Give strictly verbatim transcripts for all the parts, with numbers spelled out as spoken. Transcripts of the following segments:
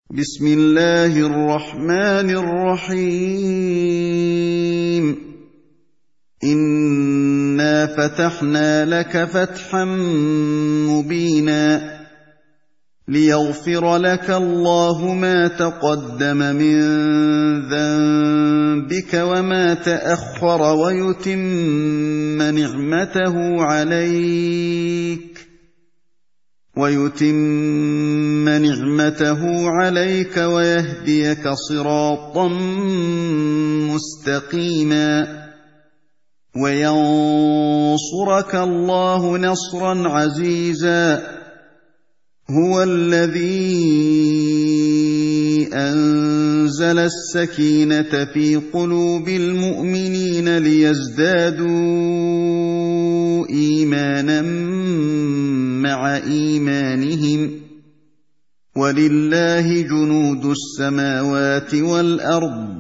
بسم الله الرحمن الرحيم إنا فتحنا لك فتحا مبينا ليغفر لك الله ما تقدم من ذنبك وما تأخر ويتم نعمته عليك ويتم نعمته عليك ويهديك صراطا مستقيما وينصرك الله نصرا عزيزا هو الذي أنزل السكينة في قلوب المؤمنين ليزدادوا إيمانا مع إيمانهم ولله جنود السماوات والأرض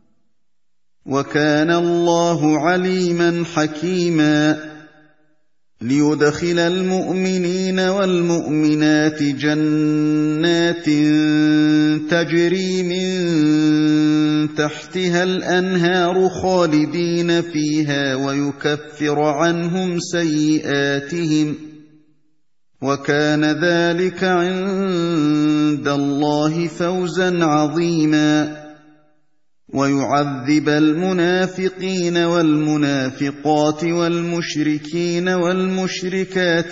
وكان الله عليما حكيما ليدخل المؤمنين والمؤمنات جنات تجري من تحتها الأنهار خالدين فيها ويكفر عنهم سيئاتهم وكان ذلك عند الله فوزا عظيما ويعذب المنافقين والمنافقات والمشركين والمشركات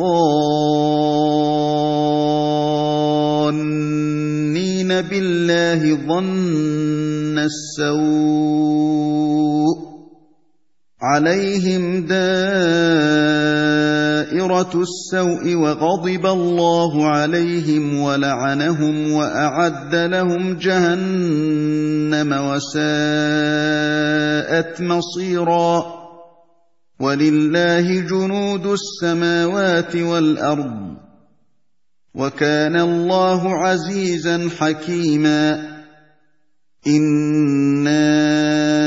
الظانين بالله ظن السوء عليهم دائرة السوء وغضب الله عليهم ولعنهم وأعد لهم جهنم وساءت مصيرا ولله جنود السماوات والأرض وكان الله عزيزا حكيما إنا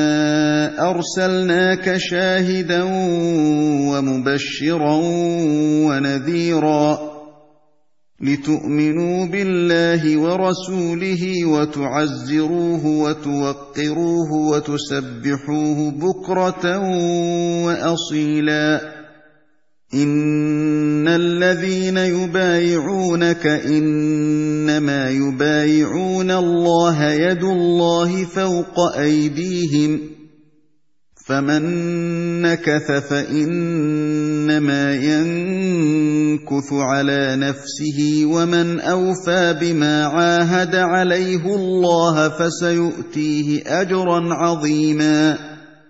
أرسلناك شاهدا ومبشرا ونذيرا لتؤمنوا بالله ورسوله وتعزروه وتوقروه وتسبحوه بكرة وأصيلا إن الذين يبايعونك إنما يبايعون الله يد الله فوق أيديهم فمن نكث فإنما ينكث على نفسه ومن أوفى بما عاهد عليه الله فسيؤتيه أجرا عظيما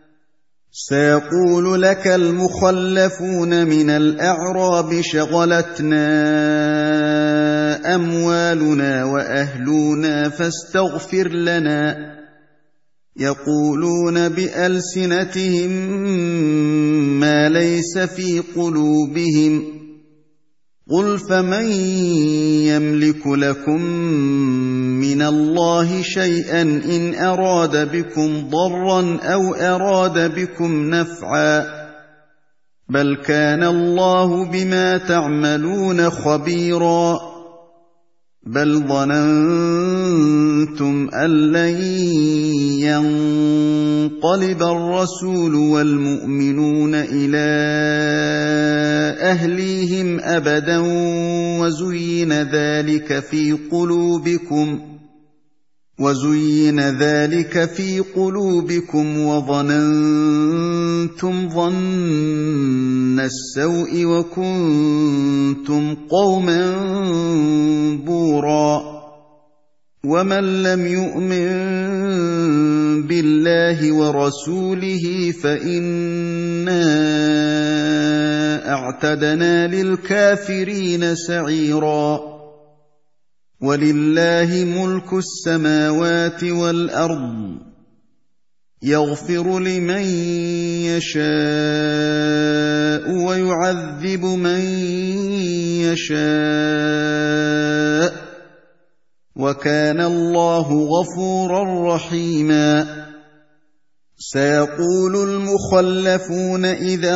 سيقول لك المخلفون من الأعراب شغلتنا أموالنا وأهلنا فاستغفر لنا يقولون بألسنتهم ما ليس في قلوبهم قل فمن يملك لكم من الله شيئا إن أراد بكم ضرا أو أراد بكم نفعا بل كان الله بما تعملون خبيرا بل ظننتم أن لن ينقلب الرسول والمؤمنون إلى أهليهم أبدا وزين ذلك في قلوبكم وزين ذلك في قلوبكم وظننتم ظن السوء وكنتم قوما بورا ومن لم يؤمن بالله ورسوله فإنا أعتدنا للكافرين سعيرا ولله ملك السماوات والأرض يغفر لمن يشاء ويعذب من يشاء وكان الله غفورا رحيما سيقول المخلفون إذا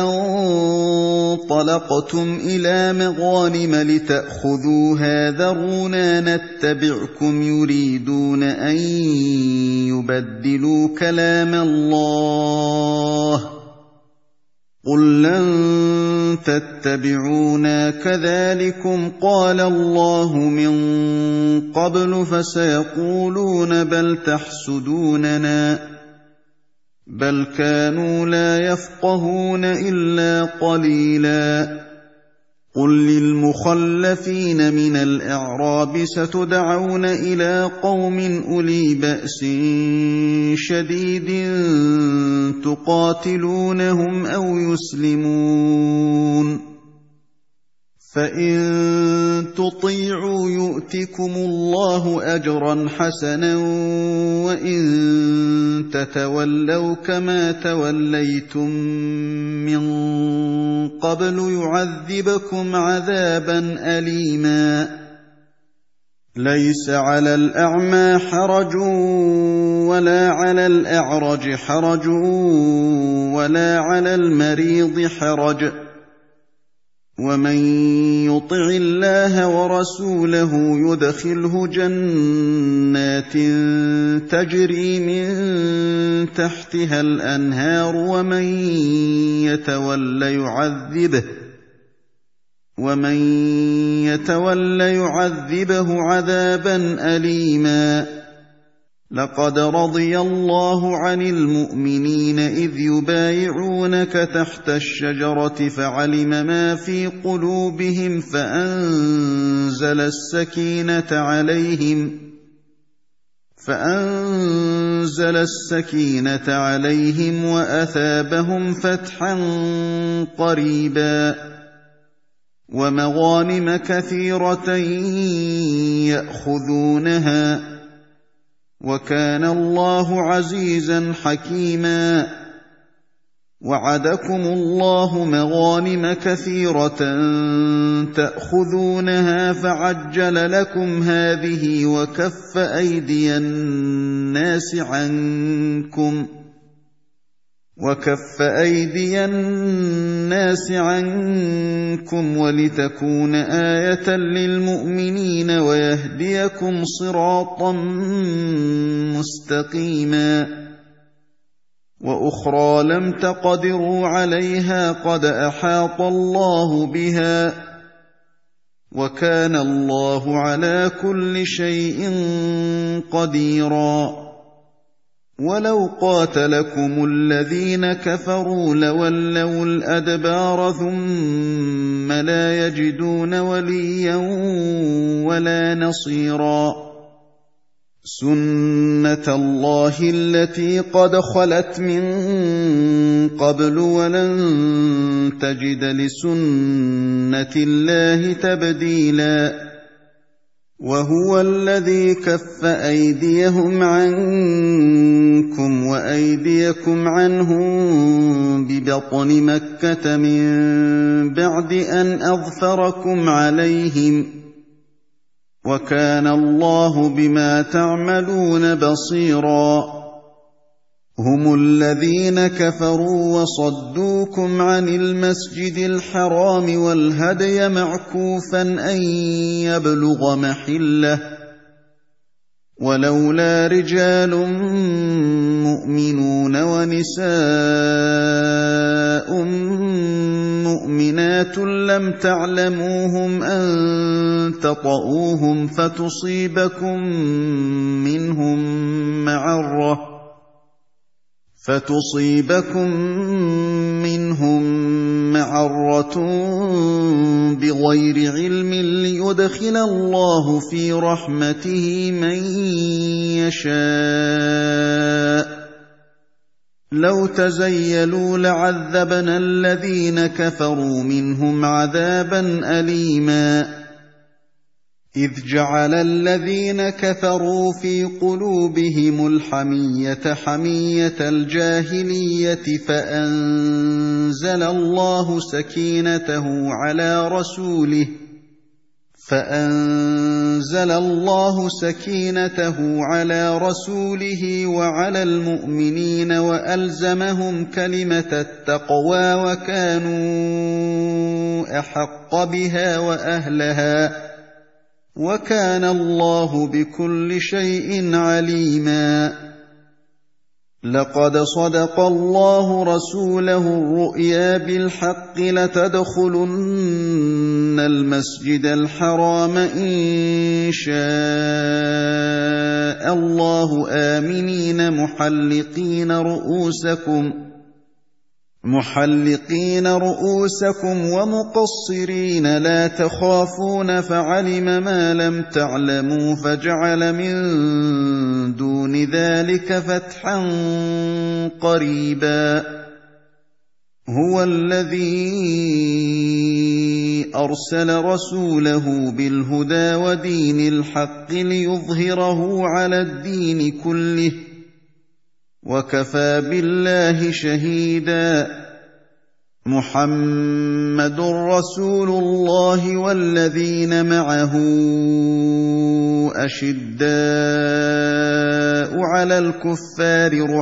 انطلقتم إلى مغانم لتأخذوها ذرونا نتبعكم يريدون أن يبدلوا كلام الله قل لن تتبعونا كذلكم قال الله من قبل فسيقولون بل تحسدوننا بل كانوا لا يفقهون إلا قليلا قل للمخلفين من الأعراب ستدعون إلى قوم أولي بأس شديد تقاتلونهم أو يسلمون فإن تطيعوا يؤتكم الله أجرا حسنا وإن تتولوا كما توليتم من قبل يعذبكم عذابا أليما ليس على الأعمى حرج ولا على الأعرج حرج ولا على المريض حرج ومن يطع الله ورسوله يدخله جنات تجري من تحتها الأنهار ومن يتول يعذبه ومن يتول يعذبه عذابا أليما لقد رضي الله عن المؤمنين إذ يبايعونك تحت الشجرة فعلم ما في قلوبهم فأنزل السكينة عليهم فأنزل السكينة عليهم وأثابهم فتحا قريبا ومغانم كثيرة يأخذونها وكان الله عزيزا حكيما وعدكم الله مغانم كثيرة تأخذونها فعجل لكم هذه وكف أيدي الناس عنكم وكف أيدي الناس عنكم ولتكون آية للمؤمنين ويهديكم صراطا مستقيما وأخرى لم تقدروا عليها قد أحاط الله بها وكان الله على كل شيء قديرا ولو قاتلكم الذين كفروا لولوا الأدبار ثم لا يجدون وليا ولا نصيرا سنة الله التي قد خلت من قبل ولن تجد لسنة الله تبديلا وهو الذي كف أيديهم عنكم وأيديكم عنهم ببطن مكة من بعد أن أظفركم عليهم وكان الله بما تعملون بصيرا هم الذين كفروا وصدوكم عن المسجد الحرام والهدي معكوفا أن يبلغ محله ولولا رجال مؤمنون ونساء مؤمنات لم تعلموهم أن تطؤوهم فتصيبكم منهم معرة فتصيبكم منهم معرة بغير علم ليدخل الله في رحمته من يشاء لو تزيلوا لعذبنا الذين كفروا منهم عذابا أليما إذ جعل الذين كفروا في قلوبهم الحمية حمية الجاهلية فأنزل الله سكينته على رسوله فأنزل فَأَنزَلَ اللَّهُ سَكِينَتَهُ عَلَىٰ رَسُولِهِ وَعَلَى الْمُؤْمِنِينَ وَأَلْزَمَهُمْ كَلِمَةَ التَّقْوَىٰ وَكَانُوا أَحَقَّ بِهَا وَأَهْلَهَا ۚ وَكَانَ اللَّهُ بِكُلِّ شَيْءٍ عَلِيمًا. لَقَدْ صَدَقَ اللَّهُ رَسُولَهُ الرُّؤْيَا بِالْحَقِّ لَتَدْخُلُنَّ الْمَسْجِدَ الْحَرَامَ إِن شَاءَ اللَّهُ آمِنِينَ مُحَلِّقِينَ رُءُوسَكُمْ محلقين رؤوسكم ومقصرين لا تخافون فعلم ما لم تعلموا فجعل من دون ذلك فتحا قريبا. هو الذي أرسل رسوله بالهدى ودين الحق ليظهره على الدين كله وكفى بالله شهيدا. محمد رسول الله والذين معه أشداء على الكفار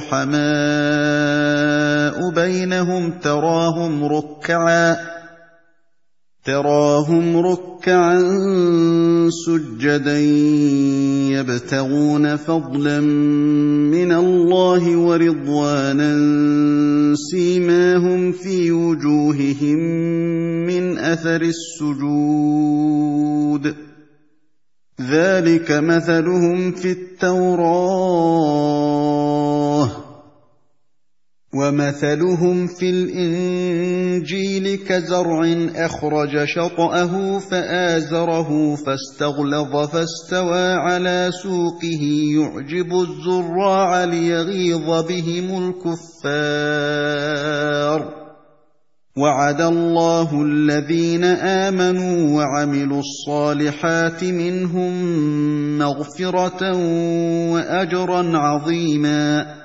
رحماء بينهم تراهم ركعا تراهم ركعا سجدا يبتغون فضلا من الله ورضوانا سيماهم في وجوههم من أثر السجود ذلك مثلهم في التوراة ومثلهم في الإنجيل كزرع أخرج شطأه فآزره فاستغلظ فاستوى على سوقه يعجب الزراع ليغيظ بهم الكفار. وعد الله الذين آمنوا وعملوا الصالحات منهم مغفرة وأجرا عظيما.